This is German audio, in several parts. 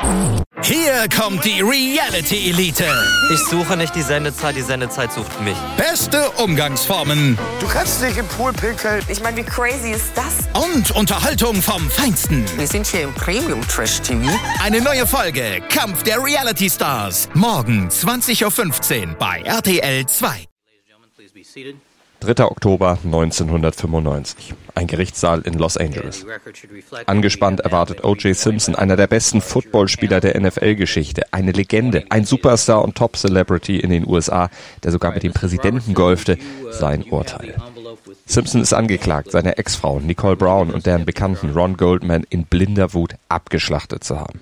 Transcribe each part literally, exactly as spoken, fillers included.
Hier kommt die Reality Elite. Ich suche nicht die Sendezeit, die Sendezeit sucht mich. Beste Umgangsformen. Du kannst nicht im Pool pinkeln. Ich meine, wie crazy ist das? Und Unterhaltung vom Feinsten. Wir sind hier im Premium-Trash-T V. Eine neue Folge Kampf der Reality Stars. Morgen zwanzig Uhr fünfzehn bei R T L zwei. dritter Oktober neunzehnhundertfünfundneunzig. Ein Gerichtssaal in Los Angeles. Angespannt erwartet O J Simpson, einer der besten Footballspieler der N F L-Geschichte, eine Legende, ein Superstar und Top-Celebrity in den U S A, der sogar mit dem Präsidenten golfte, sein Urteil. Simpson ist angeklagt, seine Ex-Frau Nicole Brown und deren Bekannten Ron Goldman in blinder Wut abgeschlachtet zu haben.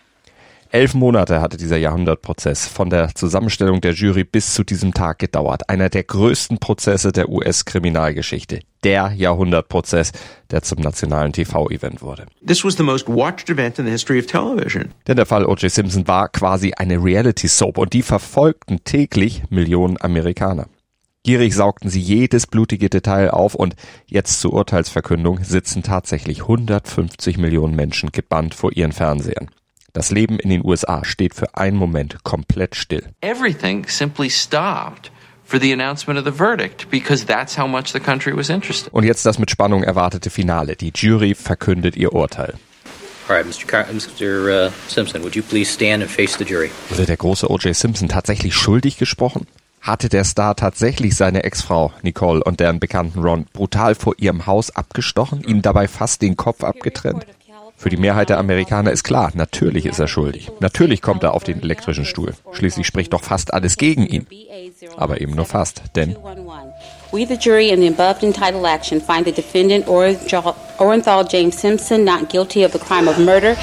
Elf Monate hatte dieser Jahrhundertprozess von der Zusammenstellung der Jury bis zu diesem Tag gedauert. Einer der größten Prozesse der U S-Kriminalgeschichte. Der Jahrhundertprozess, der zum nationalen T V-Event wurde. This was the most watched event in the history of television. Denn der Fall O J Simpson war quasi eine Reality-Soap und die verfolgten täglich Millionen Amerikaner. Gierig saugten sie jedes blutige Detail auf und jetzt zur Urteilsverkündung sitzen tatsächlich hundertfünfzig Millionen Menschen gebannt vor ihren Fernsehern. Das Leben in den U S A steht für einen Moment komplett still. Everything simply stopped for the announcement of the verdict because that's how much the country was interested. Und jetzt das mit Spannung erwartete Finale. Die Jury verkündet ihr Urteil. All right, Mister Car- Mister Uh, Simpson, would you please stand and face the jury? Wurde der große O J Simpson tatsächlich schuldig gesprochen? Hatte der Star tatsächlich seine Ex-Frau Nicole und deren Bekannten Ron brutal vor ihrem Haus abgestochen, ihnen dabei fast den Kopf abgetrennt? Für die Mehrheit der Amerikaner ist klar, natürlich ist er schuldig. Natürlich kommt er auf den elektrischen Stuhl. Schließlich spricht doch fast alles gegen ihn. Aber eben nur fast, denn We, the jury in the above entitled action, find the defendant Orenthal James Simpson not guilty of the crime of murder.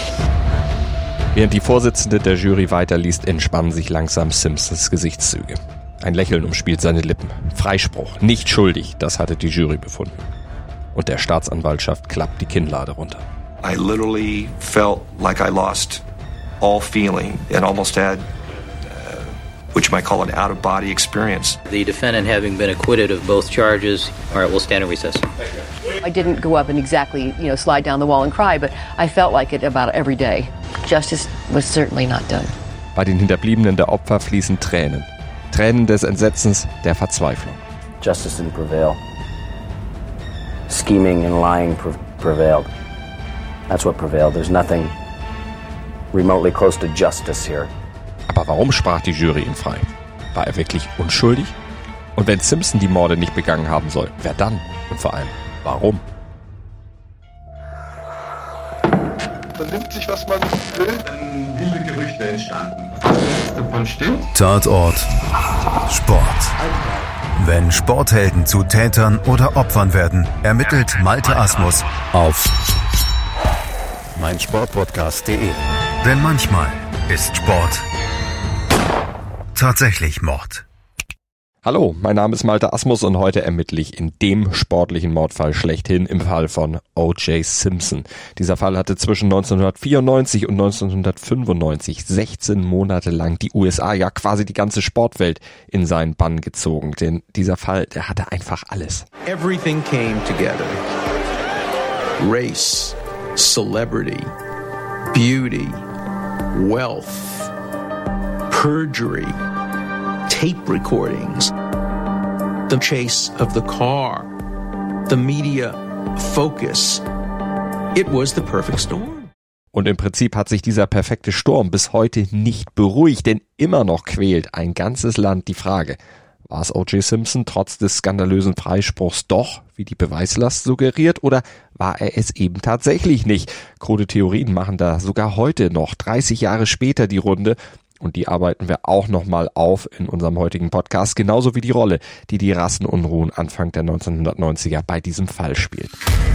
Während die Vorsitzende der Jury weiterliest, entspannen sich langsam Simpsons Gesichtszüge. Ein Lächeln umspielt seine Lippen. Freispruch, nicht schuldig, das hatte die Jury befunden. Und der Staatsanwaltschaft klappt die Kinnlade runter. I literally felt like I lost all feeling and almost had, uh, what you might call an out-of-body experience. The defendant having been acquitted of both charges. All right, we'll stand in recess. I didn't go up and exactly, you know, slide down the wall and cry, but I felt like it about every day. Justice was certainly not done. Bei den Hinterbliebenen der Opfer fließen Tränen. Tränen des Entsetzens, der Verzweiflung. Justice didn't prevail. Scheming and lying pre- prevailed. That's what prevailed. There's nothing remotely close to justice here. Aber warum sprach die Jury ihn frei? War er wirklich unschuldig? Und wenn Simpson die Morde nicht begangen haben soll, wer dann? Und vor allem, warum? Man nimmt sich, was man will. Dann wilde Gerüchte entstanden. Davon stimmt. Tatort Sport. Wenn Sporthelden zu Tätern oder Opfern werden, ermittelt Malte Asmus auf meinsportpodcast punkt de. Denn manchmal ist Sport tatsächlich Mord. Hallo, mein Name ist Malte Asmus und heute ermittle ich in dem sportlichen Mordfall schlechthin, im Fall von O J Simpson. Dieser Fall hatte zwischen neunzehnhundertvierundneunzig und neunzehnhundertfünfundneunzig sechzehn Monate lang die U S A, ja quasi die ganze Sportwelt, in seinen Bann gezogen. Denn dieser Fall, der hatte einfach alles. Everything came together. Race, celebrity, beauty, wealth, perjury, tape recordings, the chase of the car, the media focus. It was the perfect storm. Und im Prinzip hat sich dieser perfekte Sturm bis heute nicht beruhigt, denn immer noch quält ein ganzes Land die Frage: War es O J Simpson trotz des skandalösen Freispruchs doch, wie die Beweislast suggeriert, oder war er es eben tatsächlich nicht? Krude Theorien machen da sogar heute noch, dreißig Jahre später, die Runde. Und die arbeiten wir auch nochmal auf in unserem heutigen Podcast, genauso wie die Rolle, die die Rassenunruhen Anfang der neunzehnhundertneunziger bei diesem Fall spielt.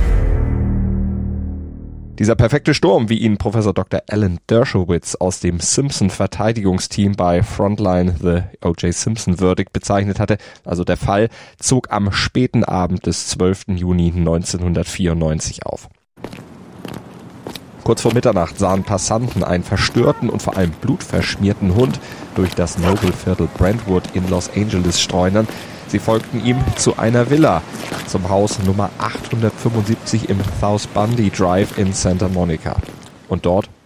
Dieser perfekte Sturm, wie ihn Professor Doktor Alan Dershowitz aus dem Simpson-Verteidigungsteam bei Frontline The O J Simpson Verdict bezeichnet hatte, also der Fall, zog am späten Abend des zwölften Juni neunzehnhundertvierundneunzig auf. Kurz vor Mitternacht sahen Passanten einen verstörten und vor allem blutverschmierten Hund durch das Noble-Viertel Brentwood in Los Angeles streunern. Sie folgten ihm zu einer Villa, zum Haus Nummer achthundertfünfundsiebzig im South Bundy Drive in Santa Monica. Und dort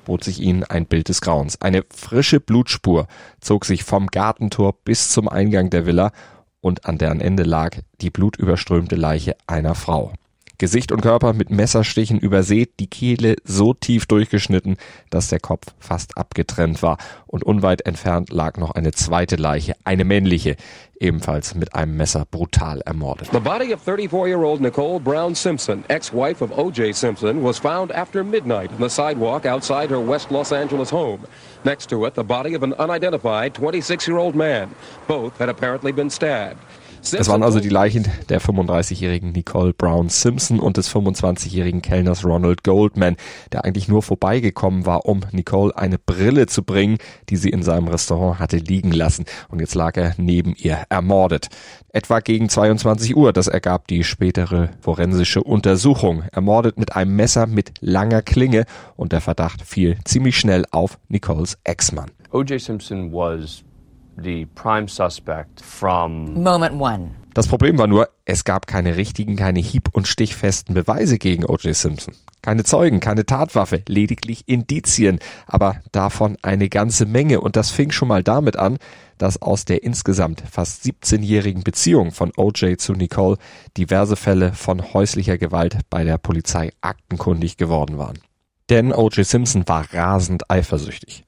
bot sich ihnen ein Bild des Grauens. Eine frische Blutspur zog sich vom Gartentor bis zum Eingang der Villa und an deren Ende lag die blutüberströmte Leiche einer Frau. Gesicht und Körper mit Messerstichen übersät, die Kehle so tief durchgeschnitten, dass der Kopf fast abgetrennt war. Und unweit entfernt lag noch eine zweite Leiche, eine männliche, ebenfalls mit einem Messer brutal ermordet. The body of thirty-four-year-old Nicole Brown Simpson, ex-wife of O J Simpson, was found after midnight on the sidewalk outside her West Los Angeles home. Next to it, the body of an unidentified twenty-six-year-old man. Both had apparently been stabbed. Das waren also die Leichen der fünfunddreißigjährigen Nicole Brown Simpson und des fünfundzwanzigjährigen Kellners Ronald Goldman, der eigentlich nur vorbeigekommen war, um Nicole eine Brille zu bringen, die sie in seinem Restaurant hatte liegen lassen. Und jetzt lag er neben ihr, ermordet. Etwa gegen zweiundzwanzig Uhr, das ergab die spätere forensische Untersuchung. Ermordet mit einem Messer mit langer Klinge und der Verdacht fiel ziemlich schnell auf Nicoles Ex-Mann. O J Simpson was the prime suspect from moment one. Das Problem war nur, es gab keine richtigen, keine hieb- und stichfesten Beweise gegen O J Simpson. Keine Zeugen, keine Tatwaffe, lediglich Indizien, aber davon eine ganze Menge. Und das fing schon mal damit an, dass aus der insgesamt fast siebzehnjährigen Beziehung von O J zu Nicole diverse Fälle von häuslicher Gewalt bei der Polizei aktenkundig geworden waren. Denn O J Simpson war rasend eifersüchtig.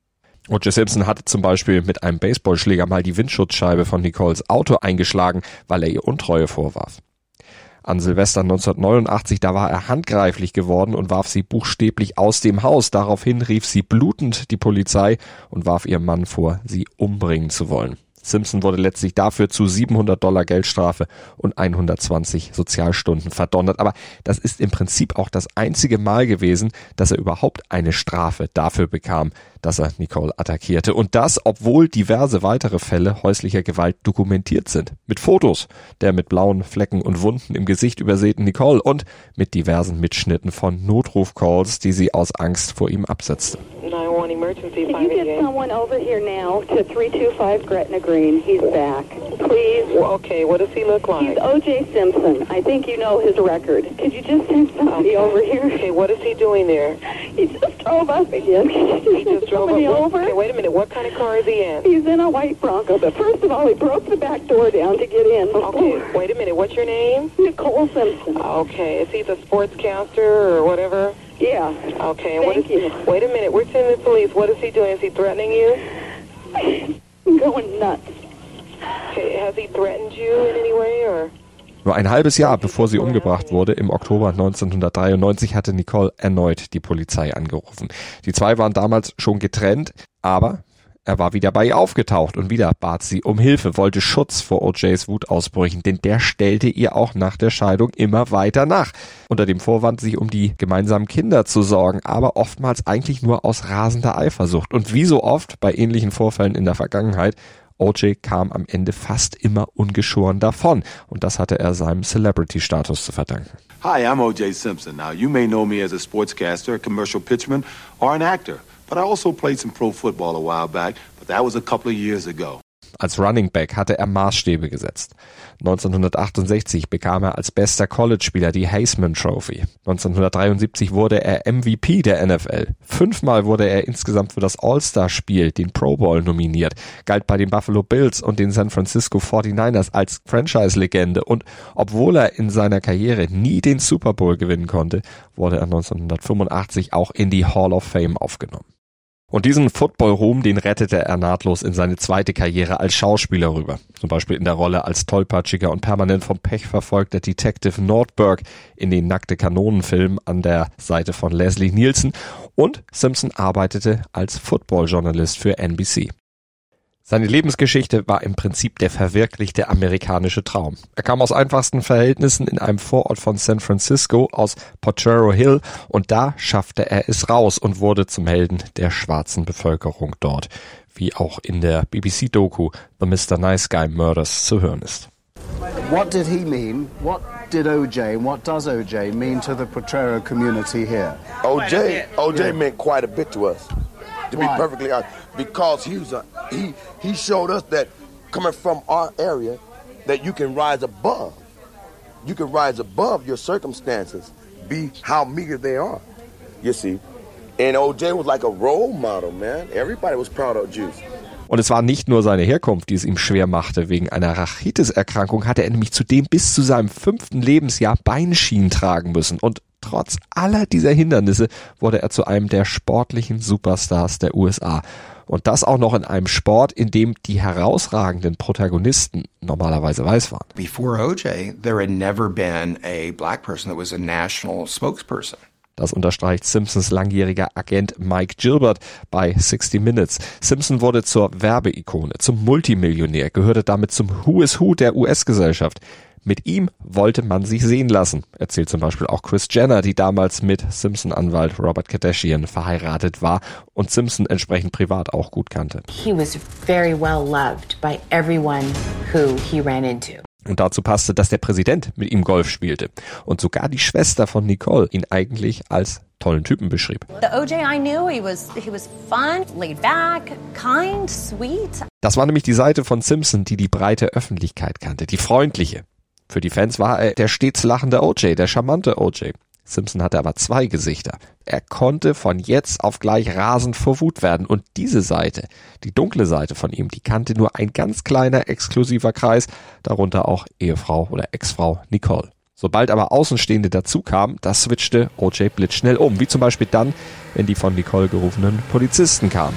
O J Simpson hatte zum Beispiel mit einem Baseballschläger mal die Windschutzscheibe von Nicoles Auto eingeschlagen, weil er ihr Untreue vorwarf. An Silvester neunzehnhundertneunundachtzig, da war er handgreiflich geworden und warf sie buchstäblich aus dem Haus. Daraufhin rief sie blutend die Polizei und warf ihrem Mann vor, sie umbringen zu wollen. Simpson wurde letztlich dafür zu siebenhundert Dollar Geldstrafe und hundertzwanzig Sozialstunden verdonnert. Aber das ist im Prinzip auch das einzige Mal gewesen, dass er überhaupt eine Strafe dafür bekam, dass er Nicole attackierte. Und das, obwohl diverse weitere Fälle häuslicher Gewalt dokumentiert sind. Mit Fotos der mit blauen Flecken und Wunden im Gesicht übersäten Nicole und mit diversen Mitschnitten von Notrufcalls, die sie aus Angst vor ihm absetzte. Emergency. Can you get someone over here now to three two five Gretna Green? He's back. Please. Well, okay, what does he look like? He's O J Simpson. I think you know his record. Could you just send somebody okay. over here? Okay, what is he doing there? He just drove up again. He just drove up. over? Okay, wait a minute. What kind of car is he in? He's in a white Bronco. But first of all, he broke the back door down to get in. Okay, wait a minute. What's your name? Nicole Simpson. Okay, is he the sportscaster or whatever? Yeah. Okay. Thank what is, you. Wait a minute. We're sending the police. What is he doing? Is he threatening you? I'm going nuts. Okay. Has he threatened you in any way or? Nur ein halbes Jahr bevor sie umgebracht wurde, im Oktober neunzehnhundertdreiundneunzig, hatte Nicole erneut die Polizei angerufen. Die zwei waren damals schon getrennt, aber er war wieder bei ihr aufgetaucht und wieder bat sie um Hilfe, wollte Schutz vor O Js Wutausbrüchen, denn der stellte ihr auch nach der Scheidung immer weiter nach. Unter dem Vorwand, sich um die gemeinsamen Kinder zu sorgen, aber oftmals eigentlich nur aus rasender Eifersucht. Und wie so oft bei ähnlichen Vorfällen in der Vergangenheit, O J kam am Ende fast immer ungeschoren davon. Und das hatte er seinem Celebrity-Status zu verdanken. Hi, I'm O J Simpson. Now, you may know me as a sportscaster, a commercial pitchman, or an actor. But I also played some pro football a while back, but that was a couple of years ago. Als Running Back hatte er Maßstäbe gesetzt. neunzehnhundertachtundsechzig bekam er als bester College-Spieler die Heisman Trophy. neunzehnhundertdreiundsiebzig wurde er M V P der N F L. Fünfmal wurde er insgesamt für das All-Star-Spiel, den Pro Bowl, nominiert, galt bei den Buffalo Bills und den San Francisco forty-niners als Franchise-Legende. Und obwohl er in seiner Karriere nie den Super Bowl gewinnen konnte, wurde er neunzehnhundertfünfundachtzig auch in die Hall of Fame aufgenommen. Und diesen Football-Ruhm, den rettete er nahtlos in seine zweite Karriere als Schauspieler rüber. Zum Beispiel in der Rolle als tollpatschiger und permanent vom Pech verfolgter Detective Nordberg in den Nackte Kanonen-Filmen an der Seite von Leslie Nielsen. Und Simpson arbeitete als Football-Journalist für N B C. Seine Lebensgeschichte war im Prinzip der verwirklichte amerikanische Traum. Er kam aus einfachsten Verhältnissen in einem Vorort von San Francisco, aus Potrero Hill, und da schaffte er es raus und wurde zum Helden der schwarzen Bevölkerung dort, wie auch in der B B C-Doku The Mister Nice Guy Murders zu hören ist. What did he mean? What did O J and what does O J mean to the Potrero community here? O J, O J yeah. meant quite a bit to us. To Why? be perfectly honest, because he was a, he he showed us that coming from our area, that you can rise above. You can rise above your circumstances, be how meager they are. You see, And O J was like a role model, man. Everybody was proud of Juice. Und es war nicht nur seine Herkunft, die es ihm schwer machte. Wegen einer Rachitis-Erkrankung hatte er nämlich zudem bis zu seinem fünften Lebensjahr Beinschienen tragen müssen. Und trotz aller dieser Hindernisse wurde er zu einem der sportlichen Superstars der U S A. Und das auch noch in einem Sport, in dem die herausragenden Protagonisten normalerweise weiß waren. Before O J, there had never been a black person that was a national spokesperson. Das unterstreicht Simpsons langjähriger Agent Mike Gilbert bei sixty minutes. Simpson wurde zur Werbeikone, zum Multimillionär, gehörte damit zum Who is Who der U S-Gesellschaft. Mit ihm wollte man sich sehen lassen, erzählt zum Beispiel auch Kris Jenner, die damals mit Simpson-Anwalt Robert Kardashian verheiratet war und Simpson entsprechend privat auch gut kannte. He was very well loved by everyone who he ran into. Und dazu passte, dass der Präsident mit ihm Golf spielte und sogar die Schwester von Nicole ihn eigentlich als tollen Typen beschrieb. The O J I knew, he was he was fun, laid back, kind, sweet. Das war nämlich die Seite von Simpson, die die breite Öffentlichkeit kannte, die freundliche. Für die Fans war er der stets lachende O J, der charmante O J. Simpson hatte aber zwei Gesichter. Er konnte von jetzt auf gleich rasend vor Wut werden und diese Seite, die dunkle Seite von ihm, die kannte nur ein ganz kleiner exklusiver Kreis, darunter auch Ehefrau oder Ex-Frau Nicole. Sobald aber Außenstehende dazu kamen, das switchte O J blitzschnell um, wie zum Beispiel dann, wenn die von Nicole gerufenen Polizisten kamen.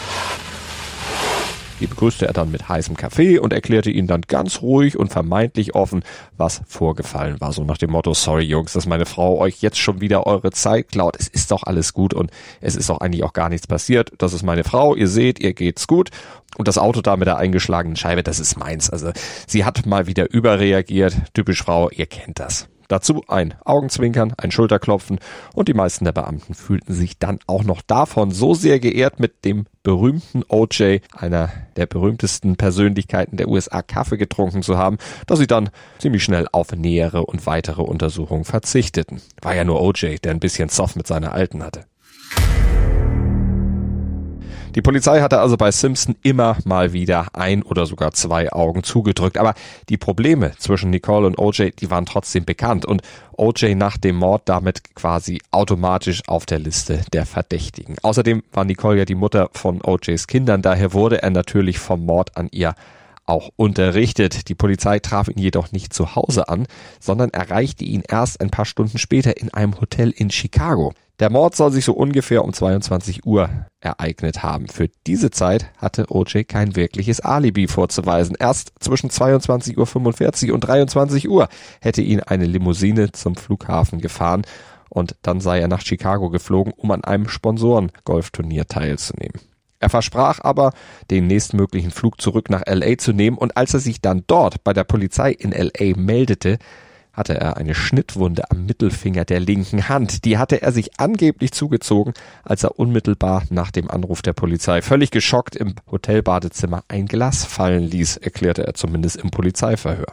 Die begrüßte er dann mit heißem Kaffee und erklärte ihnen dann ganz ruhig und vermeintlich offen, was vorgefallen war. So nach dem Motto, sorry Jungs, dass meine Frau euch jetzt schon wieder eure Zeit klaut. Es ist doch alles gut und es ist doch eigentlich auch gar nichts passiert. Das ist meine Frau, ihr seht, ihr geht's gut. Und das Auto da mit der eingeschlagenen Scheibe, das ist meins. Also sie hat mal wieder überreagiert. Typisch Frau, ihr kennt das. Dazu ein Augenzwinkern, ein Schulterklopfen und die meisten der Beamten fühlten sich dann auch noch davon so sehr geehrt, mit dem berühmten O J, einer der berühmtesten Persönlichkeiten der U S A, Kaffee getrunken zu haben, dass sie dann ziemlich schnell auf nähere und weitere Untersuchungen verzichteten. War ja nur O J, der ein bisschen Zoff mit seiner Alten hatte. Die Polizei hatte also bei Simpson immer mal wieder ein oder sogar zwei Augen zugedrückt. Aber die Probleme zwischen Nicole und O J, die waren trotzdem bekannt. Und O J nach dem Mord damit quasi automatisch auf der Liste der Verdächtigen. Außerdem war Nicole ja die Mutter von O Js Kindern. Daher wurde er natürlich vom Mord an ihr auch unterrichtet. Die Polizei traf ihn jedoch nicht zu Hause an, sondern erreichte ihn erst ein paar Stunden später in einem Hotel in Chicago. Der Mord soll sich so ungefähr um zweiundzwanzig Uhr ereignet haben. Für diese Zeit hatte O J kein wirkliches Alibi vorzuweisen. Erst zwischen zweiundzwanzig Uhr fünfundvierzig und dreiundzwanzig Uhr hätte ihn eine Limousine zum Flughafen gefahren und dann sei er nach Chicago geflogen, um an einem Sponsoren-Golfturnier teilzunehmen. Er versprach aber, den nächstmöglichen Flug zurück nach L A zu nehmen und als er sich dann dort bei der Polizei in L A meldete, hatte er eine Schnittwunde am Mittelfinger der linken Hand. Die hatte er sich angeblich zugezogen, als er unmittelbar nach dem Anruf der Polizei völlig geschockt im Hotelbadezimmer ein Glas fallen ließ, erklärte er zumindest im Polizeiverhör.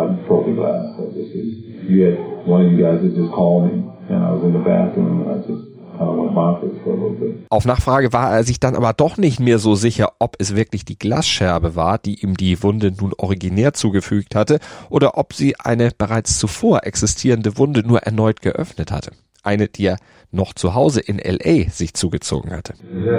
Auf Nachfrage war er sich dann aber doch nicht mehr so sicher, ob es wirklich die Glasscherbe war, die ihm die Wunde nun originär zugefügt hatte, oder ob sie eine bereits zuvor existierende Wunde nur erneut geöffnet hatte. Eine, die er noch zu Hause in L A sich zugezogen hatte.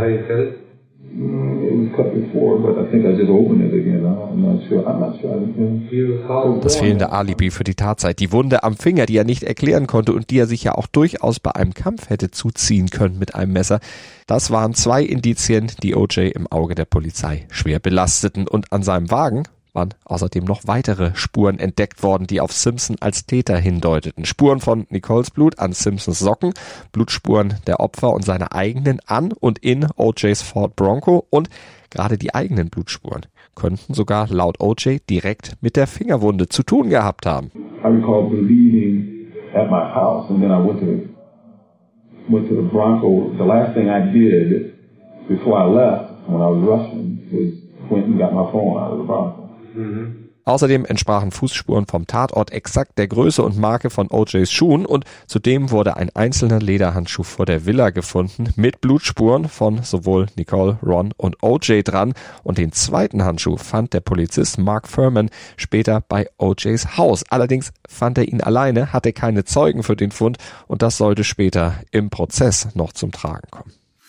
Das fehlende Alibi für die Tatzeit, die Wunde am Finger, die er nicht erklären konnte und die er sich ja auch durchaus bei einem Kampf hätte zuziehen können mit einem Messer, das waren zwei Indizien, die O J im Auge der Polizei schwer belasteten. Und an seinem Wagen waren außerdem noch weitere Spuren entdeckt worden, die auf Simpson als Täter hindeuteten. Spuren von Nicoles Blut an Simpsons Socken, Blutspuren der Opfer und seine eigenen an und in O Js Ford Bronco und gerade die eigenen Blutspuren könnten sogar laut O J direkt mit der Fingerwunde zu tun gehabt haben. I recall bleeding at my house and then I went to the, went to the Bronco. The last thing I did before I left when I was rushing was went and got my phone out of the Bronco. Außerdem entsprachen Fußspuren vom Tatort exakt der Größe und Marke von O Js Schuhen und zudem wurde ein einzelner Lederhandschuh vor der Villa gefunden mit Blutspuren von sowohl Nicole, Ron und O J dran und den zweiten Handschuh fand der Polizist Mark Furman später bei O Js Haus. Allerdings fand er ihn alleine, hatte keine Zeugen für den Fund und das sollte später im Prozess noch zum Tragen kommen.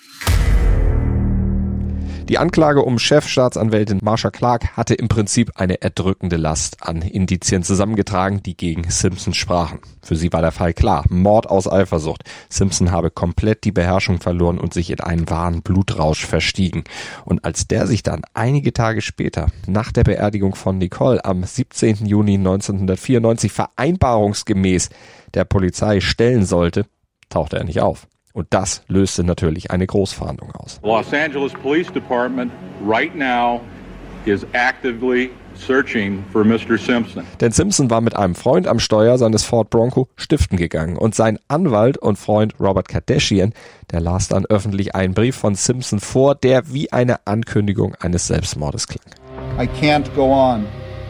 Die Anklage um Chefstaatsanwältin Marsha Clark hatte im Prinzip eine erdrückende Last an Indizien zusammengetragen, die gegen Simpson sprachen. Für sie war der Fall klar: Mord aus Eifersucht. Simpson habe komplett die Beherrschung verloren und sich in einen wahren Blutrausch verstiegen. Und als der sich dann einige Tage später, nach der Beerdigung von Nicole am siebzehnten Juni neunzehnhundertvierundneunzig vereinbarungsgemäß der Polizei stellen sollte, tauchte er nicht auf. Und das löste natürlich eine Großfahndung aus. Los Angeles Police Department right now is actively searching for Mister Simpson. Denn Simpson war mit einem Freund am Steuer seines Ford Bronco stiften gegangen und sein Anwalt und Freund Robert Kardashian, der las dann öffentlich einen Brief von Simpson vor, der wie eine Ankündigung eines Selbstmordes klang. I can't go on.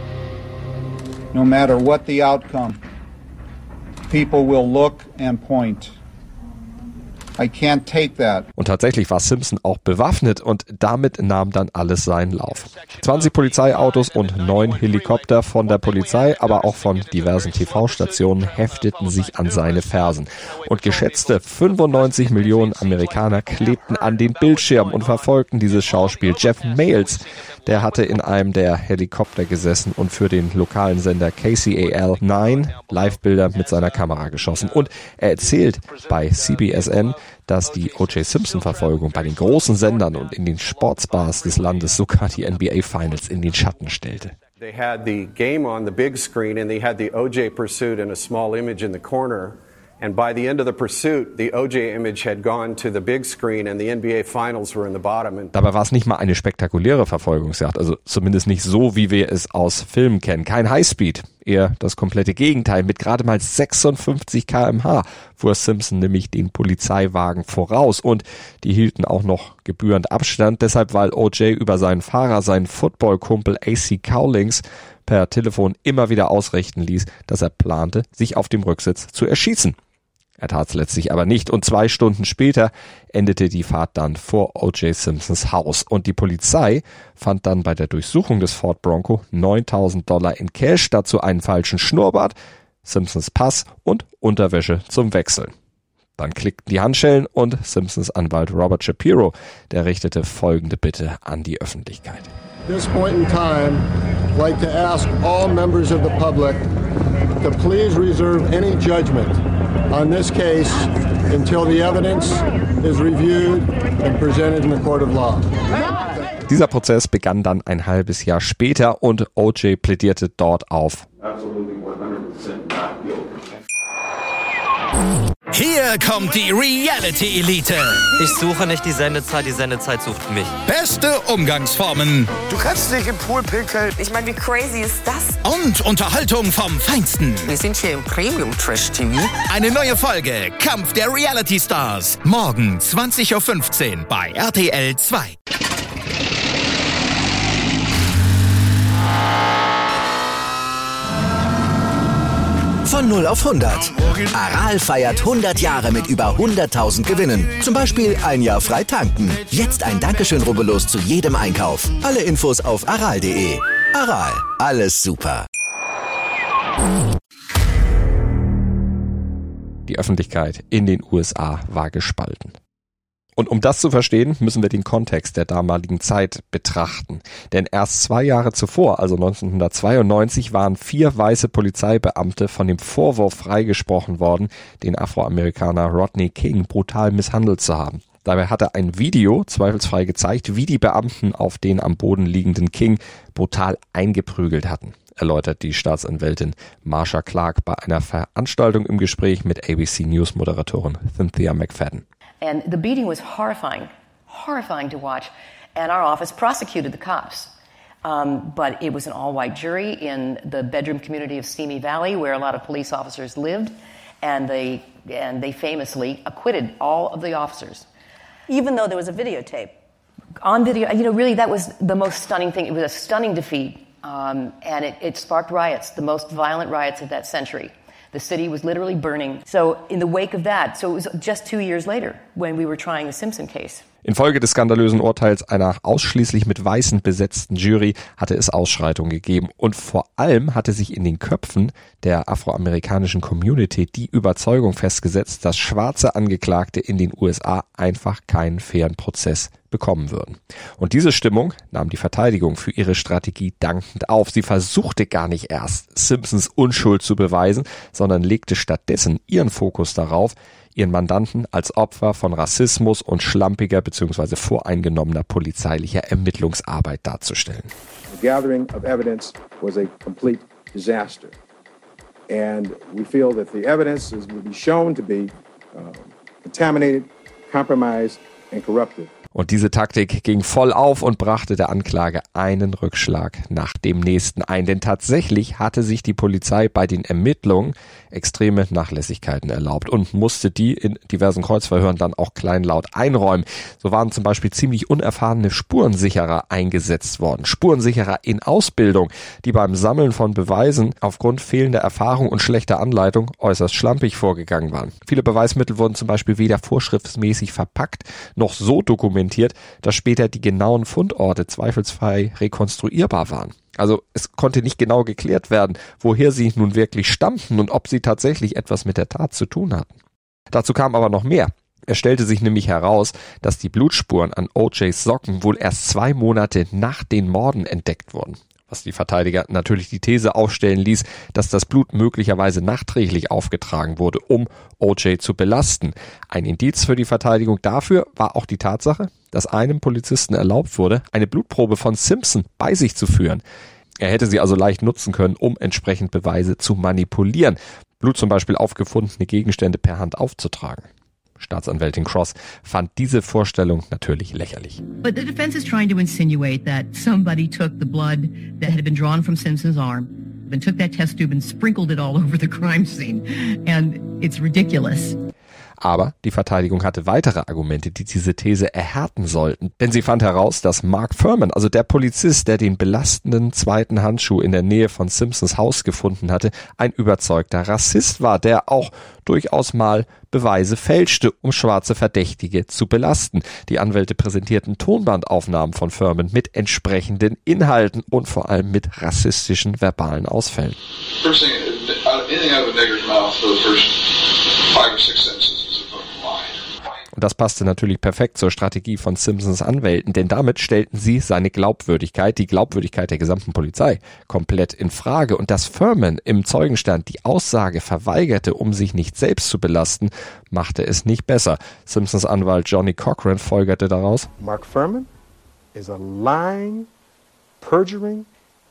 No matter what the outcome, people will look and point. I can't take that. Und tatsächlich war Simpson auch bewaffnet und damit nahm dann alles seinen Lauf. zwanzig Polizeiautos und neun Helikopter von der Polizei, aber auch von diversen T V-Stationen hefteten sich an seine Fersen. Und geschätzte fünfundneunzig Millionen Amerikaner klebten an den Bildschirmen und verfolgten dieses Schauspiel. Jeff Mayles, der hatte in einem der Helikopter gesessen und für den lokalen Sender K C A L neun Livebilder mit seiner Kamera geschossen. Und er erzählt bei C B S N, dass die O J Simpson-Verfolgung bei den großen Sendern und in den Sportsbars des Landes sogar die N B A Finals in den Schatten stellte. They had the game on the big screen and they had the O J pursuit in a small image in the corner. And by the end of the pursuit, the O J image had gone to the big screen and the N B A Finals were in the bottom. And Dabei war es nicht mal eine spektakuläre Verfolgungsjagd, also zumindest nicht so, wie wir es aus Filmen kennen. Kein Highspeed, eher das komplette Gegenteil. Mit gerade mal sechsundfünfzig Kilometer pro Stunde fuhr Simpson nämlich den Polizeiwagen voraus und die hielten auch noch gebührend Abstand. Deshalb, weil O J über seinen Fahrer, seinen Footballkumpel A C Cowlings, per Telefon immer wieder ausrichten ließ, dass er plante, sich auf dem Rücksitz zu erschießen. Er tat es letztlich aber nicht und zwei Stunden später endete die Fahrt dann vor O J Simpsons Haus und die Polizei fand dann bei der Durchsuchung des Ford Bronco neuntausend Dollar in Cash, dazu einen falschen Schnurrbart, Simpsons Pass und Unterwäsche zum Wechseln. Dann klickten die Handschellen und Simpsons Anwalt Robert Shapiro, der richtete folgende Bitte an die Öffentlichkeit. At this point in time, I'd like to ask all members of the public to please reserve any judgment on this case until the evidence is reviewed and presented in the court of law. Dieser Prozess begann dann ein halbes Jahr später und O J plädierte dort auf. Hier kommt die Reality-Elite. Ich suche nicht die Sendezeit, die Sendezeit sucht mich. Beste Umgangsformen. Du kannst nicht im Pool pinkeln. Ich meine, wie crazy ist das? Und Unterhaltung vom Feinsten. Wir sind hier im Premium-Trash-T V. Eine neue Folge Kampf der Reality-Stars. Morgen zwanzig Uhr fünfzehn bei R T L zwei. Von null auf hundert. Aral feiert hundert Jahre mit über hunderttausend Gewinnen. Zum Beispiel ein Jahr frei tanken. Jetzt ein Dankeschön, rubbellos zu jedem Einkauf. Alle Infos auf aral punkt de. Aral, alles super. Die Öffentlichkeit in den U S A war gespalten. Und um das zu verstehen, müssen wir den Kontext der damaligen Zeit betrachten. Denn erst zwei Jahre zuvor, also neunzehnhundertzweiundneunzig, waren vier weiße Polizeibeamte von dem Vorwurf freigesprochen worden, den Afroamerikaner Rodney King brutal misshandelt zu haben. Dabei hatte ein Video zweifelsfrei gezeigt, wie die Beamten auf den am Boden liegenden King brutal eingeprügelt hatten, erläutert die Staatsanwältin Marsha Clark bei einer Veranstaltung im Gespräch mit A B C News Moderatorin Cynthia McFadden. And the beating was horrifying, horrifying to watch. And our office prosecuted the cops. Um, but it was an all-white jury in the bedroom community of Simi Valley, where a lot of police officers lived. And they, and they famously acquitted all of the officers. Even though there was a videotape. On video, you know, really that was the most stunning thing. It was a stunning defeat Um, and it, it sparked riots, the most violent riots of that century. The city was literally burning. So in the wake of that, so it was just two years later when we were trying the Simpson case. Infolge des skandalösen Urteils einer ausschließlich mit Weißen besetzten Jury hatte es Ausschreitungen gegeben und vor allem hatte sich in den Köpfen der afroamerikanischen Community die Überzeugung festgesetzt, dass schwarze Angeklagte in den U S A einfach keinen fairen Prozess bekommen würden. Und diese Stimmung nahm die Verteidigung für ihre Strategie dankend auf. Sie versuchte gar nicht erst, Simpsons Unschuld zu beweisen, sondern legte stattdessen ihren Fokus darauf, ihren Mandanten als Opfer von Rassismus und schlampiger bzw. voreingenommener polizeilicher Ermittlungsarbeit darzustellen. The gathering of evidence was a complete disaster. And we feel that the evidence is, will be shown to be uh, contaminated, compromised and corrupted. Und diese Taktik ging voll auf und brachte der Anklage einen Rückschlag nach dem nächsten ein. Denn tatsächlich hatte sich die Polizei bei den Ermittlungen extreme Nachlässigkeiten erlaubt und musste die in diversen Kreuzverhören dann auch kleinlaut einräumen. So waren zum Beispiel ziemlich unerfahrene Spurensicherer eingesetzt worden. Spurensicherer in Ausbildung, die beim Sammeln von Beweisen aufgrund fehlender Erfahrung und schlechter Anleitung äußerst schlampig vorgegangen waren. Viele Beweismittel wurden zum Beispiel weder vorschriftsmäßig verpackt, noch so dokumentiert, dass später die genauen Fundorte zweifelsfrei rekonstruierbar waren. Also es konnte nicht genau geklärt werden, woher sie nun wirklich stammten und ob sie tatsächlich etwas mit der Tat zu tun hatten. Dazu kam aber noch mehr. Es stellte sich nämlich heraus, dass die Blutspuren an O Js Socken wohl erst zwei Monate nach den Morden entdeckt wurden. Was die Verteidiger natürlich die These aufstellen ließ, dass das Blut möglicherweise nachträglich aufgetragen wurde, um O J zu belasten. Ein Indiz für die Verteidigung dafür war auch die Tatsache, dass einem Polizisten erlaubt wurde, eine Blutprobe von Simpson bei sich zu führen. Er hätte sie also leicht nutzen können, um entsprechend Beweise zu manipulieren. Blut zum Beispiel aufgefundene Gegenstände per Hand aufzutragen. Staatsanwältin Cross fand diese Vorstellung natürlich lächerlich. But the defense is trying to insinuate that somebody took the blood that had been drawn from Simpson's arm and took that test tube and sprinkled it all over the crime scene. And it's ridiculous. Aber die Verteidigung hatte weitere Argumente, die diese These erhärten sollten. Denn sie fand heraus, dass Mark Fuhrman, also der Polizist, der den belastenden zweiten Handschuh in der Nähe von Simpsons Haus gefunden hatte, ein überzeugter Rassist war, der auch durchaus mal Beweise fälschte, um schwarze Verdächtige zu belasten. Die Anwälte präsentierten Tonbandaufnahmen von Fuhrman mit entsprechenden Inhalten und vor allem mit rassistischen verbalen Ausfällen. First thing, anything out of a nigger's mouth for the first five or six sentences. Und das passte natürlich perfekt zur Strategie von Simpsons Anwälten, denn damit stellten sie seine Glaubwürdigkeit, die Glaubwürdigkeit der gesamten Polizei, komplett in Frage. Und dass Fuhrman im Zeugenstand die Aussage verweigerte, um sich nicht selbst zu belasten, machte es nicht besser. Simpsons Anwalt Johnny Cochran folgerte daraus: Mark Fuhrman is a lying, perjuring,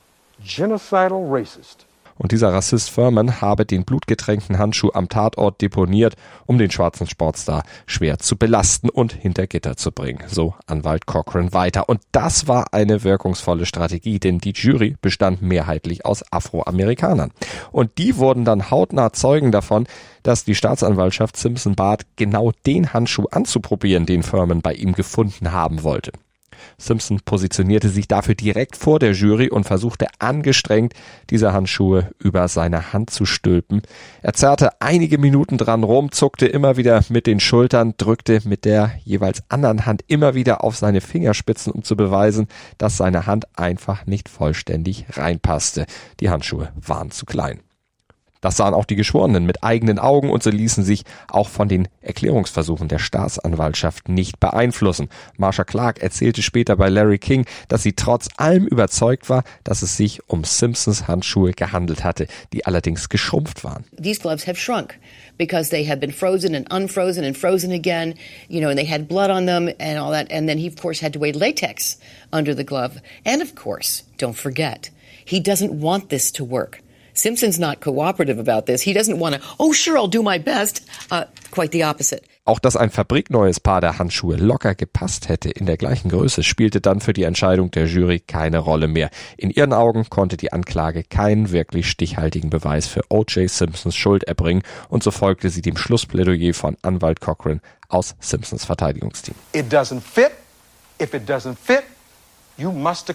genocidal racist. Und dieser Rassist Fuhrman habe den blutgetränkten Handschuh am Tatort deponiert, um den schwarzen Sportstar schwer zu belasten und hinter Gitter zu bringen. So Anwalt Cochran weiter. Und das war eine wirkungsvolle Strategie, denn die Jury bestand mehrheitlich aus Afroamerikanern. Und die wurden dann hautnah Zeugen davon, dass die Staatsanwaltschaft Simpson bat, genau den Handschuh anzuprobieren, den Fuhrman bei ihm gefunden haben wollte. Simpson positionierte sich dafür direkt vor der Jury und versuchte angestrengt, diese Handschuhe über seine Hand zu stülpen. Er zerrte einige Minuten dran rum, zuckte immer wieder mit den Schultern, drückte mit der jeweils anderen Hand immer wieder auf seine Fingerspitzen, um zu beweisen, dass seine Hand einfach nicht vollständig reinpasste. Die Handschuhe waren zu klein. Das sahen auch die Geschworenen mit eigenen Augen und sie ließen sich auch von den Erklärungsversuchen der Staatsanwaltschaft nicht beeinflussen. Marsha Clark erzählte später bei Larry King, dass sie trotz allem überzeugt war, dass es sich um Simpsons Handschuhe gehandelt hatte, die allerdings geschrumpft waren. These gloves have shrunk because they have been frozen and unfrozen and frozen again, you know, and they had blood on them and all that. And then he, of course, had to wear latex under the glove. And of course, don't forget, he doesn't want this to work. Simpson's not cooperative about this. He doesn't want to, oh sure, I'll do my best. Uh, quite the opposite. Auch dass ein fabrikneues Paar der Handschuhe locker gepasst hätte in der gleichen Größe, spielte dann für die Entscheidung der Jury keine Rolle mehr. In ihren Augen konnte die Anklage keinen wirklich stichhaltigen Beweis für O J Simpsons Schuld erbringen und so folgte sie dem Schlussplädoyer von Anwalt Cochran aus Simpsons Verteidigungsteam. It doesn't fit. If it doesn't fit, you must acquit.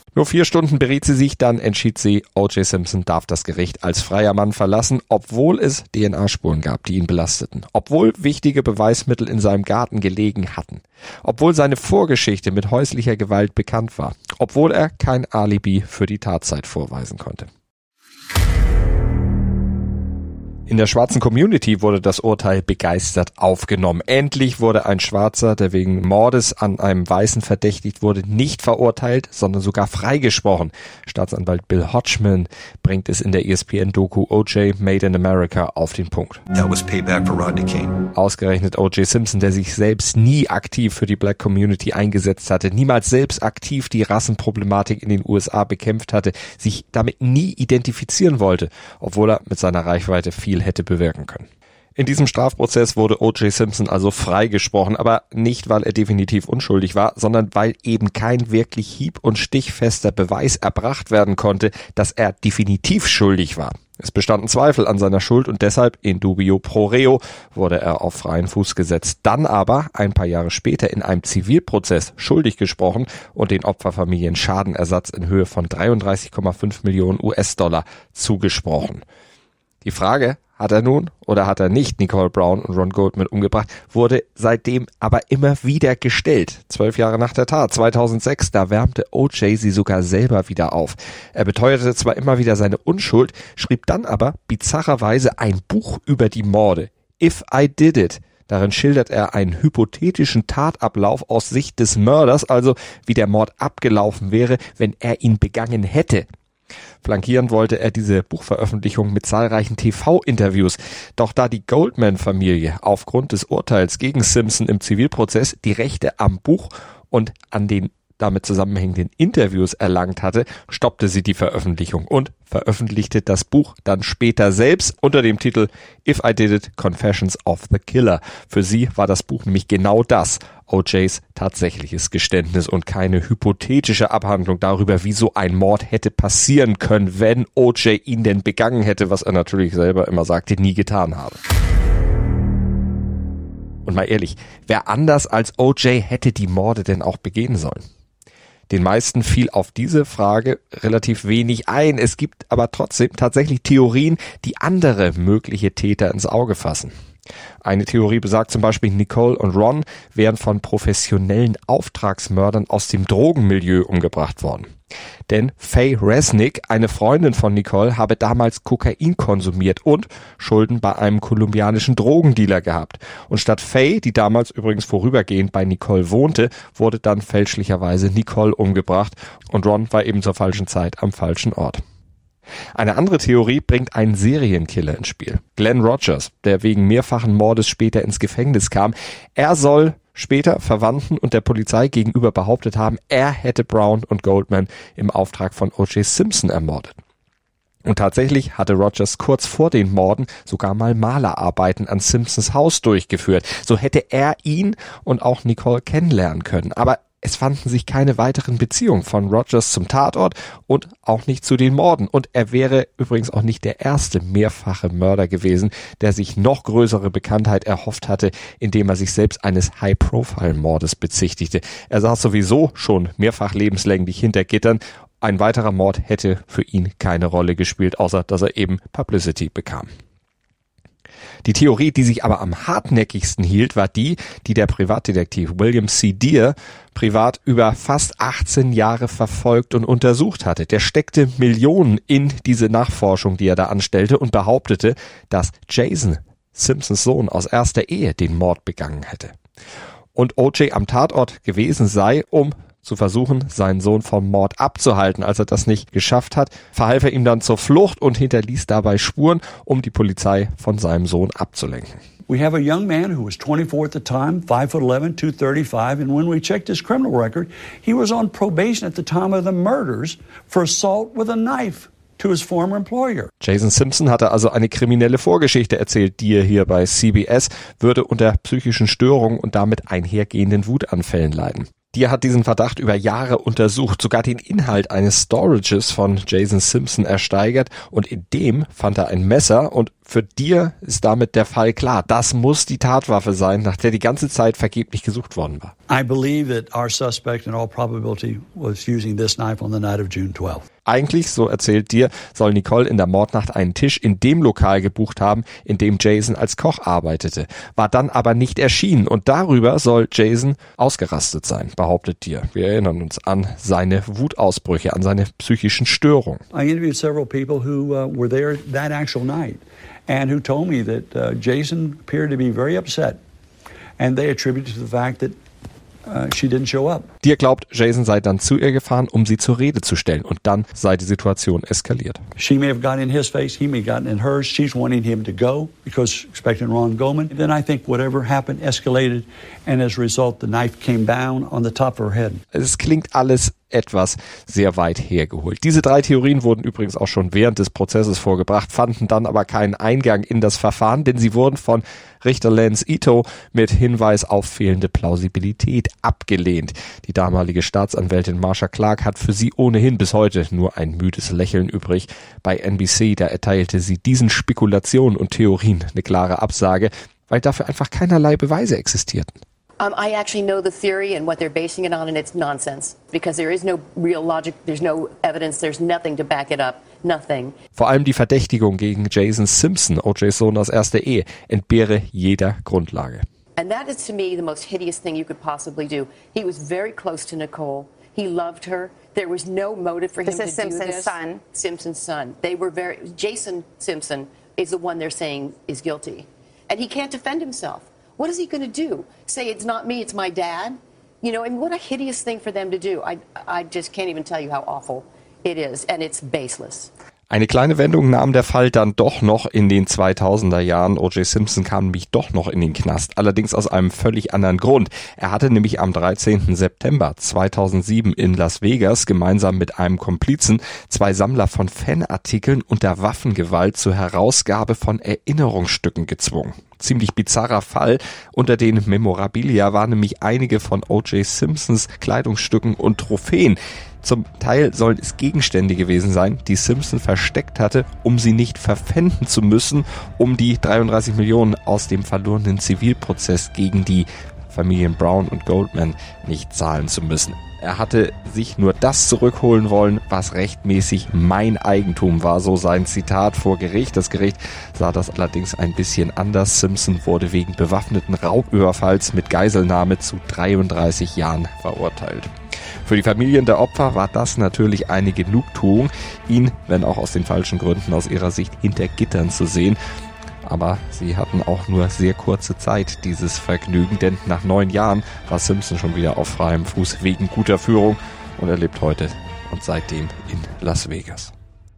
Nur vier Stunden beriet sie sich, dann entschied sie, O J. Simpson darf das Gericht als freier Mann verlassen, obwohl es D N A-Spuren gab, die ihn belasteten, obwohl wichtige Beweismittel in seinem Garten gelegen hatten, obwohl seine Vorgeschichte mit häuslicher Gewalt bekannt war, obwohl er kein Alibi für die Tatzeit vorweisen konnte. In der schwarzen Community wurde das Urteil begeistert aufgenommen. Endlich wurde ein Schwarzer, der wegen Mordes an einem Weißen verdächtigt wurde, nicht verurteilt, sondern sogar freigesprochen. Staatsanwalt Bill Hodgman bringt es in der E S P N-Doku O J Made in America auf den Punkt. That was payback for Rodney King. Ausgerechnet O J. Simpson, der sich selbst nie aktiv für die Black Community eingesetzt hatte, niemals selbst aktiv die Rassenproblematik in den U S A bekämpft hatte, sich damit nie identifizieren wollte, obwohl er mit seiner Reichweite viel hätte bewirken können. In diesem Strafprozess wurde O J. Simpson also freigesprochen, aber nicht, weil er definitiv unschuldig war, sondern weil eben kein wirklich hieb- und stichfester Beweis erbracht werden konnte, dass er definitiv schuldig war. Es bestanden Zweifel an seiner Schuld und deshalb, in dubio pro reo, wurde er auf freien Fuß gesetzt. Dann aber, ein paar Jahre später, in einem Zivilprozess schuldig gesprochen und den Opferfamilien Schadenersatz in Höhe von dreiunddreißig Komma fünf Millionen U S-Dollar zugesprochen. Die Frage, hat er nun oder hat er nicht Nicole Brown und Ron Goldman umgebracht, wurde seitdem aber immer wieder gestellt. Zwölf Jahre nach der Tat, zweitausendsechs, da wärmte O J sie sogar selber wieder auf. Er beteuerte zwar immer wieder seine Unschuld, schrieb dann aber bizarrerweise ein Buch über die Morde. If I Did It. Darin schildert er einen hypothetischen Tatablauf aus Sicht des Mörders, also wie der Mord abgelaufen wäre, wenn er ihn begangen hätte. Flankieren wollte er diese Buchveröffentlichung mit zahlreichen T V-Interviews. Doch da die Goldman-Familie aufgrund des Urteils gegen Simpson im Zivilprozess die Rechte am Buch und an den damit zusammenhängenden Interviews erlangt hatte, stoppte sie die Veröffentlichung und veröffentlichte das Buch dann später selbst unter dem Titel If I Did It, Confessions of the Killer. Für sie war das Buch nämlich genau das, O Js tatsächliches Geständnis und keine hypothetische Abhandlung darüber, wie so ein Mord hätte passieren können, wenn O J ihn denn begangen hätte, was er natürlich selber immer sagte, nie getan habe. Und mal ehrlich, wer anders als O J hätte die Morde denn auch begehen sollen? Den meisten fiel auf diese Frage relativ wenig ein. Es gibt aber trotzdem tatsächlich Theorien, die andere mögliche Täter ins Auge fassen. Eine Theorie besagt zum Beispiel, Nicole und Ron wären von professionellen Auftragsmördern aus dem Drogenmilieu umgebracht worden. Denn Faye Resnick, eine Freundin von Nicole, habe damals Kokain konsumiert und Schulden bei einem kolumbianischen Drogendealer gehabt. Und statt Faye, die damals übrigens vorübergehend bei Nicole wohnte, wurde dann fälschlicherweise Nicole umgebracht und Ron war eben zur falschen Zeit am falschen Ort. Eine andere Theorie bringt einen Serienkiller ins Spiel. Glenn Rogers, der wegen mehrfachen Mordes später ins Gefängnis kam. Er soll später Verwandten und der Polizei gegenüber behauptet haben, er hätte Brown und Goldman im Auftrag von O J. Simpson ermordet. Und tatsächlich hatte Rogers kurz vor den Morden sogar mal Malerarbeiten an Simpsons Haus durchgeführt. So hätte er ihn und auch Nicole kennenlernen können. Aber es fanden sich keine weiteren Beziehungen von Rogers zum Tatort und auch nicht zu den Morden. Und er wäre übrigens auch nicht der erste mehrfache Mörder gewesen, der sich noch größere Bekanntheit erhofft hatte, indem er sich selbst eines High-Profile-Mordes bezichtigte. Er saß sowieso schon mehrfach lebenslänglich hinter Gittern. Ein weiterer Mord hätte für ihn keine Rolle gespielt, außer dass er eben Publicity bekam. Die Theorie, die sich aber am hartnäckigsten hielt, war die, die der Privatdetektiv William C. Deere privat über fast achtzehn Jahre verfolgt und untersucht hatte. Der steckte Millionen in diese Nachforschung, die er da anstellte und behauptete, dass Jason, Simpsons Sohn aus erster Ehe, den Mord begangen hätte. Und O J am Tatort gewesen sei, um zu versuchen, seinen Sohn vom Mord abzuhalten. Als er das nicht geschafft hat, verhalf er ihm dann zur Flucht und hinterließ dabei Spuren, um die Polizei von seinem Sohn abzulenken. We have a young man who was twenty-four at the time, five foot eleven, two thirty-five, and when we checked his criminal record, he was on probation at the time of the murders for assault with a knife to his former employer. Jason Simpson hatte also eine kriminelle Vorgeschichte erzählt, die er hier bei C B S, würde unter psychischen Störungen und damit einhergehenden Wutanfällen leiden. Deere hat diesen Verdacht über Jahre untersucht, sogar den Inhalt eines Storages von Jason Simpson ersteigert und in dem fand er ein Messer und für dir ist damit der Fall klar. Das muss die Tatwaffe sein, nach der die ganze Zeit vergeblich gesucht worden war. I believe that our suspect in all probability was using this knife on the night of June twelfth. Eigentlich, so erzählt Dir, soll Nicole in der Mordnacht einen Tisch in dem Lokal gebucht haben, in dem Jason als Koch arbeitete, war dann aber nicht erschienen und darüber soll Jason ausgerastet sein, behauptet Dir. Wir erinnern uns an seine Wutausbrüche, an seine psychischen Störungen. I interviewed several people who uh, were there that actual night and who told me that uh, Jason appeared to be very upset and they attributed to the fact that Uh, she didn't show up. Dir glaubt, Jason sei dann zu ihr gefahren, um sie zur Rede zu stellen und dann sei die Situation eskaliert. She may have gotten in his face, he may have gotten in hers. She's wanting him to go because expecting Ron Goldman. Then I think whatever happened escalated and as a result the knife came down on the top of her head. Es klingt alles etwas sehr weit hergeholt. Diese drei Theorien wurden übrigens auch schon während des Prozesses vorgebracht, fanden dann aber keinen Eingang in das Verfahren, denn sie wurden von Richter Lance Ito mit Hinweis auf fehlende Plausibilität abgelehnt. Die damalige Staatsanwältin Marsha Clark hat für sie ohnehin bis heute nur ein müdes Lächeln übrig. Bei N B C, da erteilte sie diesen Spekulationen und Theorien eine klare Absage, weil dafür einfach keinerlei Beweise existierten. Um, I actually know the theory and what they're basing it on, and it's nonsense because there is no real logic, there's no evidence, there's nothing to back it up, nothing. Vor allem die Verdächtigung gegen Jason Simpson, O J Sohn aus erster Ehe, entbehre jeder Grundlage. And that is to me the most hideous thing you could possibly do. He was very close to Nicole. He loved her. There was no motive for him this to is do Simpson's this. son. Simpson's son. They were very. Jason Simpson is the one they're saying is guilty, and he can't defend himself. What is he going to do? Say it's not me, it's my dad? You know, and what a hideous thing for them to do. I, I just can't even tell you how awful it is, and it's baseless. Eine kleine Wendung nahm der Fall dann doch noch in den zweitausender Jahren. O J Simpson kam nämlich doch noch in den Knast, allerdings aus einem völlig anderen Grund. Er hatte nämlich am dreizehnten September zweitausendsieben in Las Vegas gemeinsam mit einem Komplizen zwei Sammler von Fanartikeln unter Waffengewalt zur Herausgabe von Erinnerungsstücken gezwungen. Ziemlich bizarrer Fall. Unter den Memorabilia waren nämlich einige von O J Simpsons Kleidungsstücken und Trophäen. Zum Teil sollen es Gegenstände gewesen sein, die Simpson versteckt hatte, um sie nicht verpfänden zu müssen, um die dreiunddreißig Millionen aus dem verlorenen Zivilprozess gegen die Familien Brown und Goldman nicht zahlen zu müssen. Er hatte sich nur das zurückholen wollen, was rechtmäßig mein Eigentum war, so sein Zitat vor Gericht. Das Gericht sah das allerdings ein bisschen anders. Simpson wurde wegen bewaffneten Raubüberfalls mit Geiselnahme zu dreiunddreißig Jahren verurteilt. Für die Familien der Opfer war das natürlich eine Genugtuung, ihn, wenn auch aus den falschen Gründen, aus ihrer Sicht hinter Gittern zu sehen. Aber sie hatten auch nur sehr kurze Zeit dieses Vergnügen, denn nach neun Jahren war Simpson schon wieder auf freiem Fuß wegen guter Führung und er lebt heute und seitdem in Las Vegas.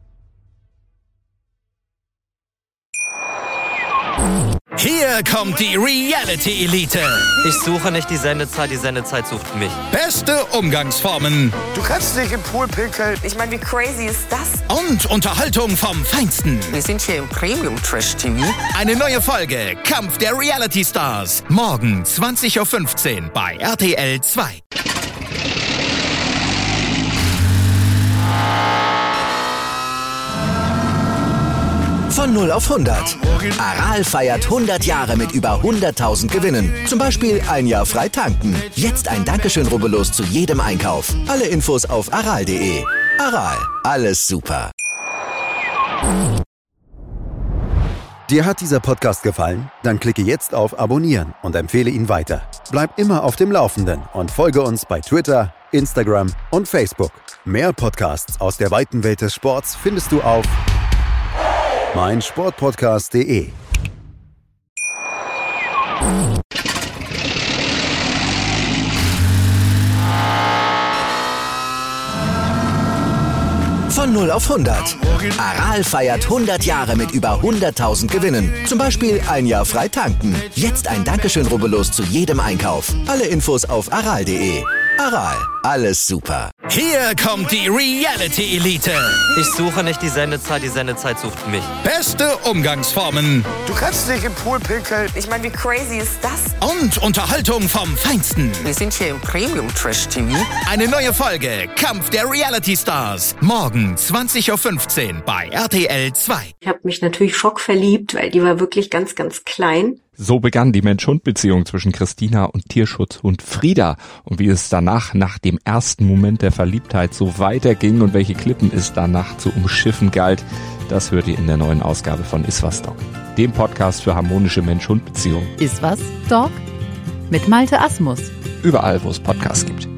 Hier kommt die Reality Elite. Ich suche nicht die Sendezeit, die Sendezeit sucht mich. Beste Umgangsformen. Du kannst nicht im Pool pinkeln. Ich meine, wie crazy ist das? Und Unterhaltung vom Feinsten. Wir sind hier im Premium-Trash-T V. Eine neue Folge Kampf der Reality Stars. Morgen zwanzig Uhr fünfzehn bei R T L zwei. Von null auf hundert. Aral feiert hundert Jahre mit über hunderttausend Gewinnen. Zum Beispiel ein Jahr frei tanken. Jetzt ein Dankeschön, rubbellos zu jedem Einkauf. Alle Infos auf aral punkt de. Aral, alles super. Dir hat dieser Podcast gefallen? Dann klicke jetzt auf Abonnieren und empfehle ihn weiter. Bleib immer auf dem Laufenden und folge uns bei Twitter, Instagram und Facebook. Mehr Podcasts aus der weiten Welt des Sports findest du auf mein Sportpodcast punkt de. Von null auf hundert. Aral feiert hundert Jahre mit über hunderttausend Gewinnen. Zum Beispiel ein Jahr frei tanken. Jetzt ein Dankeschön, rubbellos zu jedem Einkauf. Alle Infos auf aral punkt de. Aral, alles super. Hier kommt die Reality Elite. Ich suche nicht die Sendezeit, die Sendezeit sucht mich. Beste Umgangsformen. Du kannst dich im Pool pinkeln. Ich meine, wie crazy ist das? Und Unterhaltung vom Feinsten. Wir sind hier im Premium-Trash-T V. Eine neue Folge Kampf der Reality Stars. Morgen zwanzig Uhr fünfzehn bei R T L zwei. Ich habe mich natürlich schockverliebt, weil die war wirklich ganz, ganz klein. So begann die Mensch-Hund-Beziehung zwischen Christina und Tierschutzhund Frieda. Und wie es danach, nach dem ersten Moment der Verliebtheit, so weiterging und welche Klippen es danach zu umschiffen galt, das hört ihr in der neuen Ausgabe von Iswas Dog, dem Podcast für harmonische Mensch-Hund-Beziehungen. Iswas Dog mit Malte Asmus. Überall, wo es Podcasts gibt.